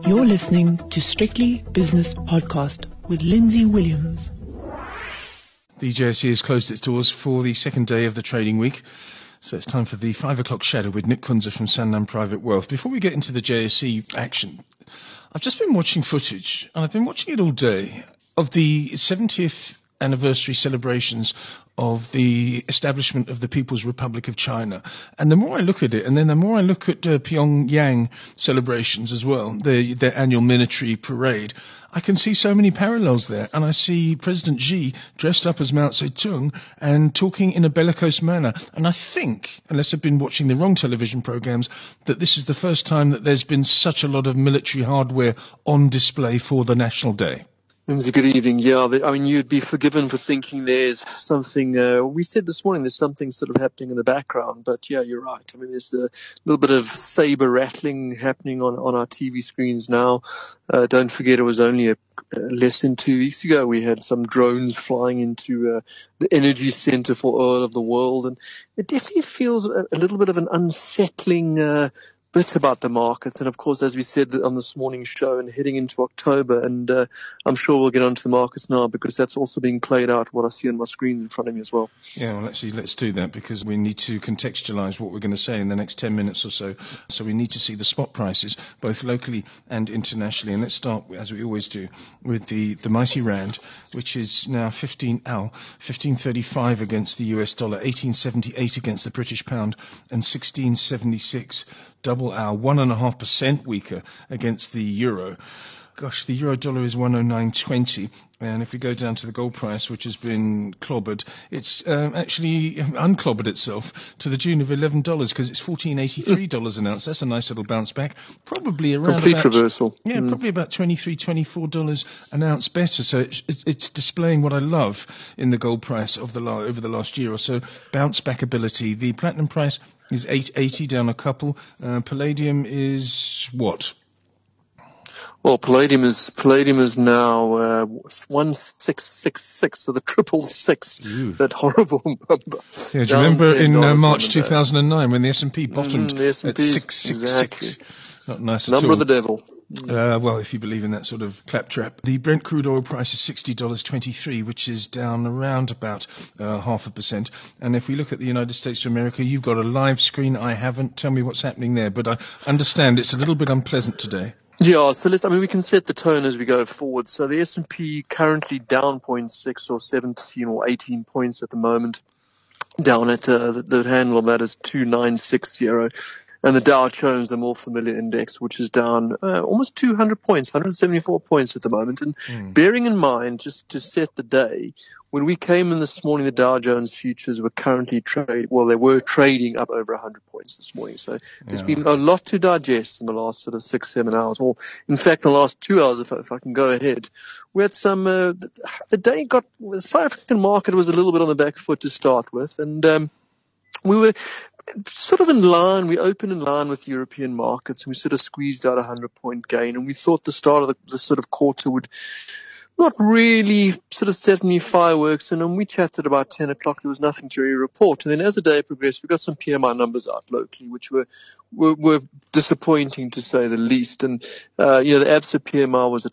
You're listening to Strictly Business Podcast with Lindsay Williams. The JSE has closed its doors for the second day of the trading week. So it's time for the 5 o'clock shadow with Nick Kunze from Sanlam Private Wealth. Before we get into the JSE action, I've just been watching footage, and I've been watching it all day, of the 70th anniversary celebrations of the establishment of the People's Republic of China. And the more I look at it, and then the more I look at Pyongyang celebrations as well, their annual military parade, I can see so many parallels there. And I see President Xi dressed up as Mao Zedong and talking in a bellicose manner. And I think, unless I've been watching the wrong television programs, that this is the first time that there's been such a lot of military hardware on display for the National Day. Lindsay, good evening. Yeah, I mean, you'd be forgiven for thinking there's something, we said this morning there's something sort of happening in the background, but yeah, you're right. I mean, there's a little bit of saber rattling happening on our TV screens now. Don't forget, it was only less than 2 weeks ago we had some drones flying into the energy center for oil of the world, and it definitely feels a little bit of an unsettling bit about the markets. And of course, as we said on this morning's show, and heading into October, and I'm sure we'll get onto the markets now because that's also being played out, what I see on my screen in front of me as well. Yeah, well, let's do that, because we need to contextualize what we're going to say in the next 10 minutes or so. So we need to see the spot prices, both locally and internationally. And let's start, as we always do, with the mighty rand, which is now 15.35 against the US dollar, 18.78 against the British pound, and 16.76 double hour, 1.5% weaker against the euro. Gosh, the euro dollar is 109.20, and if we go down to the gold price, which has been clobbered, it's actually unclobbered itself to the tune of $11 because it's $14.83 an ounce. That's a nice little bounce back. Probably around complete reversal. Yeah, probably about $23, $24 an ounce better. So it's displaying what I love in the gold price of over the last year or so, bounce back ability. The platinum price is $8.80, down a couple. Palladium is what? Well, Palladium is now 1666, so the 666. That horrible number. Yeah, do you remember in March 2009 when the S&P bottomed at 666? Exactly. Not nice at all. Number of the devil. Well, if you believe in that sort of claptrap. The Brent crude oil price is $60.23, which is down around about 0.5%. And if we look at the United States of America, you've got a live screen. I haven't. Tell me what's happening there. But I understand it's a little bit unpleasant today. Yeah, so we can set the tone as we go forward. So the S&P currently down 0.6 or 17 or 18 points at the moment. Down at the handle of that is 2960. And the Dow Jones, the more familiar index, which is down almost 200 points, 174 points at the moment. And bearing in mind, just to set the day, when we came in this morning, the Dow Jones futures were currently they were trading up over 100 points this morning. So there's been a lot to digest in the last sort of 6-7 hours. Or in fact, the last 2 hours, if I can go ahead, we had some, the South African market was a little bit on the back foot to start with. And, we were sort of in line. We opened in line with European markets, and we sort of squeezed out a 100-point gain. And we thought the start of the sort of quarter would not really sort of set any fireworks. And when we chatted about 10 o'clock, there was nothing to really report. And then as the day progressed, we got some PMI numbers out locally, which were disappointing to say the least. And, the ABSA PMI was at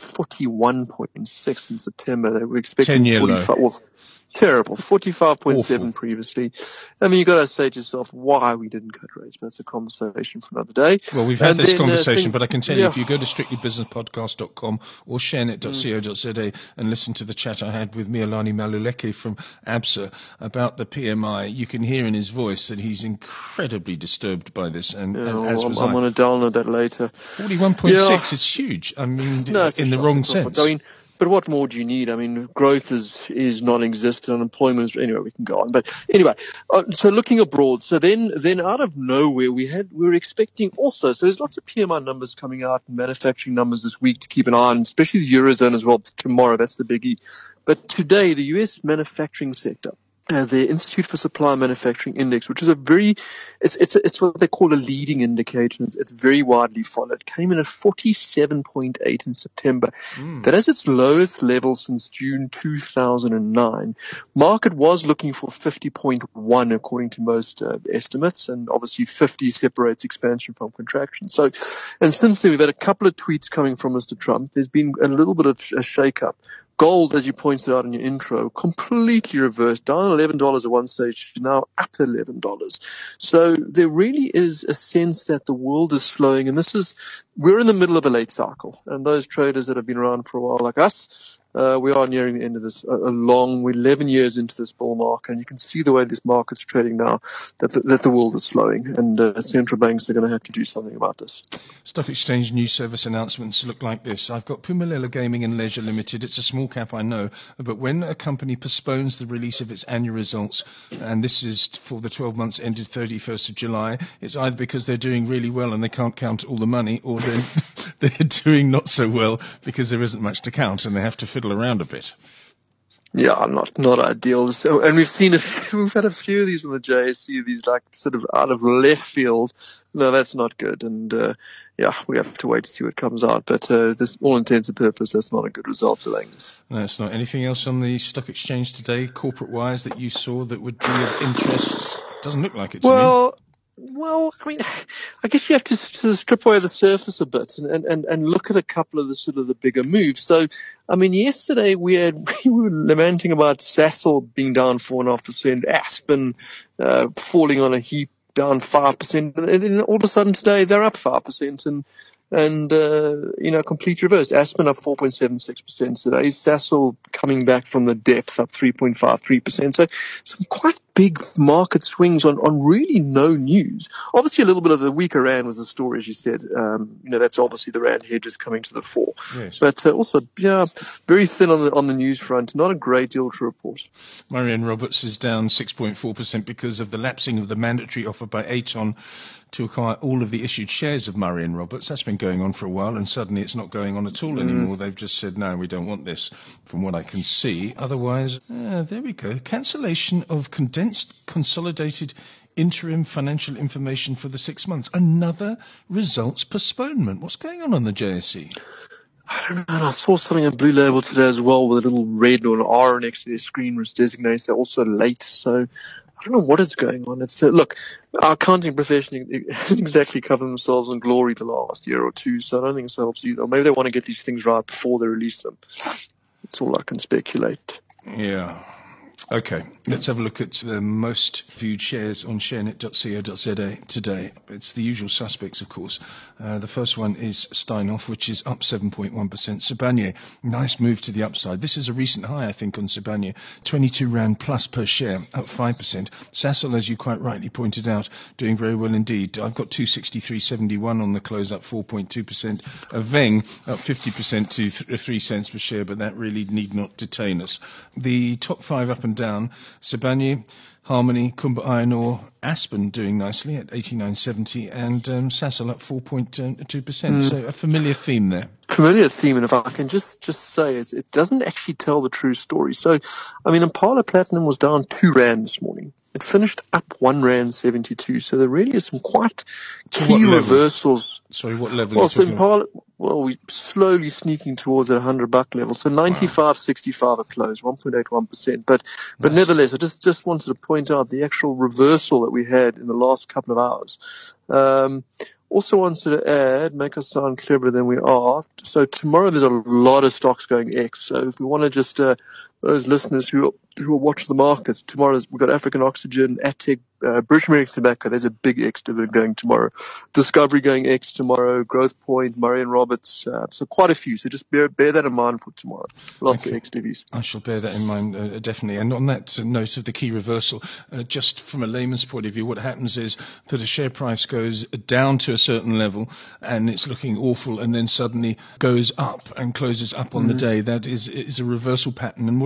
41.6 in September. They were expecting 10-year 45. low. Terrible. 45.7 previously. I mean, you got to say to yourself why we didn't cut rates, but that's a conversation for another day. Well, we've had this conversation, but I can tell you, if you go to strictlybusinesspodcast.com or sharenet.co.za and listen to the chat I had with Mialani Maluleke from ABSA about the PMI, you can hear in his voice that he's incredibly disturbed by this. And as was I'm going to download that later. 41.6, it's huge. I mean, in the wrong sense. But what more do you need? I mean, growth is non-existent. Unemployment is, anyway, we can go on. But anyway, so looking abroad. So then out of nowhere, we were expecting also, so there's lots of PMI numbers coming out and manufacturing numbers this week to keep an eye on, especially the Eurozone as well tomorrow. That's the biggie. But today, the US manufacturing sector the Institute for Supply and Manufacturing Index, which is it's what they call a leading indicator. It's very widely followed. Came in at 47.8 in September. That is its lowest level since June 2009. Market was looking for 50.1 according to most estimates, and obviously 50 separates expansion from contraction. So, and since then we've had a couple of tweets coming from Mr. Trump. There's been a little bit of a shake-up. Gold, as you pointed out in your intro, completely reversed, down $11 at one stage, now up $11. So there really is a sense that the world is slowing, and we're in the middle of a late cycle. And those traders that have been around for a while, like us, we are nearing the end of this, we're 11 years into this bull market, and you can see the way this market's trading now, that the world is slowing, and central banks are going to have to do something about this. Stock Exchange news service announcements look like this. I've got Phumelela Gaming and Leisure Limited. It's a small cap, I know, but when a company postpones the release of its annual results, and this is for the 12 months ended 31st of July, it's either because they're doing really well and they can't count all the money, or they're doing not so well because there isn't much to count and they have to fiddle around a bit. Yeah, not ideal. So, and we've had a few of these on the JSE, these like sort of out of left field. No, that's not good. And, we have to wait to see what comes out. But, this, all intents and purposes, that's not a good result to Langus. No, it's not. Anything else on the stock exchange today, corporate-wise, that you saw that would be of interest? Doesn't look like it to me. Well, I mean, I guess you have to sort of strip away the surface a bit and look at a couple of the sort of the bigger moves. So, I mean, yesterday we were lamenting about Sasol being down 4.5%, Aspen falling on a heap, down 5%, and then all of a sudden today they're up 5%, and complete reverse. Aspen up 4.76% today. Sasol coming back from the depth up 3.53%. So some quite big market swings on really no news. Obviously a little bit of the weaker rand was the story, as you said. That's obviously the rand hedges coming to the fore. Yes. But also, very thin on the news front. Not a great deal to report. Marianne Roberts is down 6.4% because of the lapsing of the mandatory offer by Aton to acquire all of the issued shares of Marianne Roberts. That's been going on for a while, and suddenly it's not going on at all anymore. They've just said, no, we don't want this, from what I can see. Otherwise, there we go. Cancellation of condensed, consolidated interim financial information for the 6 months. Another results postponement. What's going on the JSE? I don't know. And I saw something in Blue Label today as well with a little red or an R next to their screen, which designates they're also late. So I don't know what is going on. It's look, our accounting profession hasn't exactly covered themselves in glory the last year or two, so I don't think it helps either. Maybe they want to get these things right before they release them. That's all I can speculate. Yeah. Okay, let's have a look at the most viewed shares on sharenet.co.za today. It's the usual suspects, of course. The first one is Steinhoff, which is up 7.1%. Sibanye, nice move to the upside. This is a recent high, I think, on Sibanye. 22 Rand plus per share, up 5%. Sasol, as you quite rightly pointed out, doing very well indeed. I've got 263.71 on the close, up 4.2%. Veng, up 50% to 3 cents per share, but that really need not detain us. The top five up and down, Sibanye, Harmony, Kumba Iron Ore, Aspen doing nicely at 89.70, and Sasol up 4.2%. So a familiar theme there. Familiar theme, and if I can just say it doesn't actually tell the true story. So, I mean, Impala Platinum was down 2 Rand this morning. It finished up 1 Rand 72. So there really is some quite key reversals. Sorry, what level? Well, so Impala, we're slowly sneaking towards that $100 level. So 95.65 at close, 1.81%. But nevertheless, I just wanted to point out the actual reversal that we had in the last couple of hours. Also wanted to add, make us sound cleverer than we are. So tomorrow there's a lot of stocks going X. So if we want to just, those listeners who will watch the markets, tomorrow we've got African Oxygen, Attec, British American Tobacco. There's a big X dividend going tomorrow. Discovery going X tomorrow. Growth Point, Marianne Roberts. So quite a few. So just bear that in mind for tomorrow. Lots of X divvies. I shall bear that in mind, definitely. And on that note of the key reversal, just from a layman's point of view, what happens is that a share price goes down to a certain level and it's looking awful, and then suddenly goes up and closes up on the day. That is a reversal pattern. And what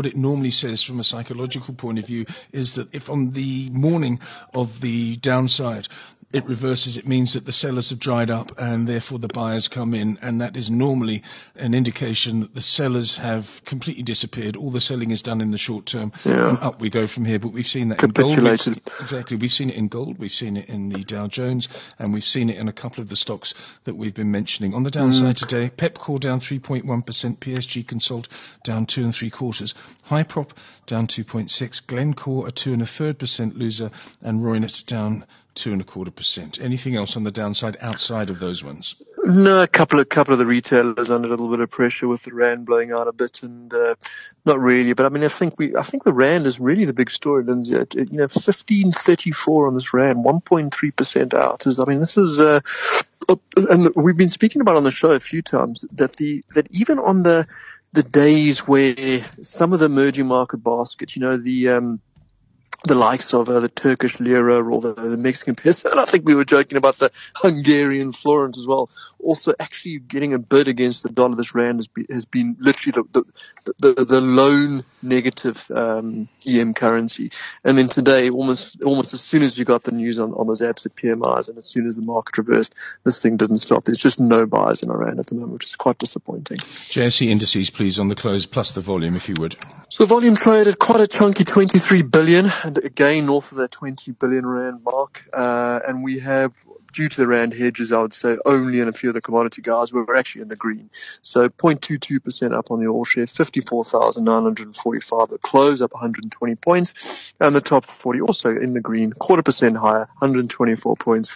it normally says from a psychological point of view is that if on the morning of the downside it reverses, it means that the sellers have dried up and therefore the buyers come in, and that is normally an indication that the sellers have completely disappeared. All the selling is done in the short term, and up we go from here. But we've seen that in gold. Exactly. We've seen it in gold, we've seen it in the Dow Jones, and we've seen it in a couple of the stocks that we've been mentioning. On the downside today, Pepcore down 3.1%, PSG Consult down 2 3/4, Hyprop down 2.6%, Glencore a 2 1/3% loser, and Roynet down 2 1/4%. Anything else on the downside outside of those ones? No, a couple of the retailers under a little bit of pressure with the rand blowing out a bit, and not really. But I mean, I think the rand is really the big story, Lindsay. 15.34 on this rand, 1.3% out. This is, and we've been speaking about on the show a few times that even on the days where some of the emerging market baskets, the likes of the Turkish lira or the Mexican peso, and I think we were joking about the Hungarian forint as well, also actually getting a bid against the dollar. This rand has been literally the lone negative EM currency. And then today, almost as soon as you got the news on those absolute PMIs and as soon as the market reversed, this thing didn't stop. There's just no buyers in Iran at the moment, which is quite disappointing. JSE indices, please, on the close, plus the volume, if you would. So the volume traded quite a chunky 23 billion, and again north of that 20 billion rand mark. And we have, due to the rand hedges, I would say only in a few of the commodity guys, we're actually in the green. So 0.22% up on the all share, 54,945 at close, up 120 points. And the top 40 also in the green, 0.25% higher, 124 points,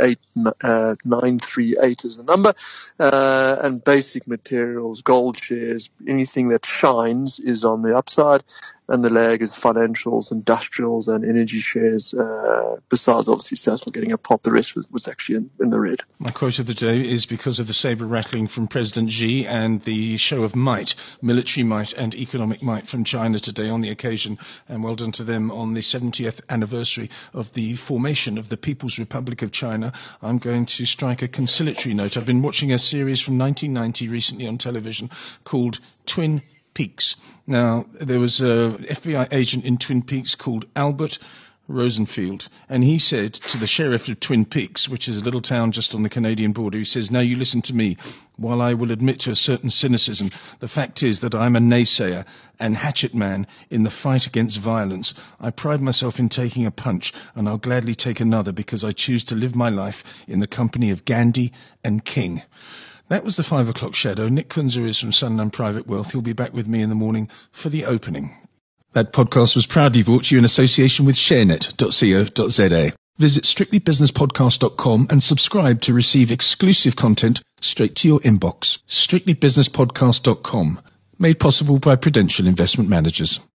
48,938 is the number. And basic materials, gold shares, anything that shines is on the upside. And the lag is financials, industrials, and energy shares. Besides, obviously, Sasol getting a pop, the rest was actually in the red. My quote of the day is because of the sabre rattling from President Xi and the show of might, military might and economic might from China today on the occasion, and well done to them on the 70th anniversary of the formation of the People's Republic of China. I'm going to strike a conciliatory note. I've been watching a series from 1990 recently on television called Twin Peaks. Now, there was a FBI agent in Twin Peaks called Albert Rosenfield, and he said to the sheriff of Twin Peaks, which is a little town just on the Canadian border, he says, "Now you listen to me. While I will admit to a certain cynicism, the fact is that I'm a naysayer and hatchet man in the fight against violence. I pride myself in taking a punch, and I'll gladly take another because I choose to live my life in the company of Gandhi and King." That was the 5 o'clock shadow. Nick Kunzer is from Sanlam Private Wealth. He'll be back with me in the morning for the opening. That podcast was proudly brought to you in association with sharenet.co.za. Visit strictlybusinesspodcast.com and subscribe to receive exclusive content straight to your inbox. strictlybusinesspodcast.com. Made possible by Prudential Investment Managers.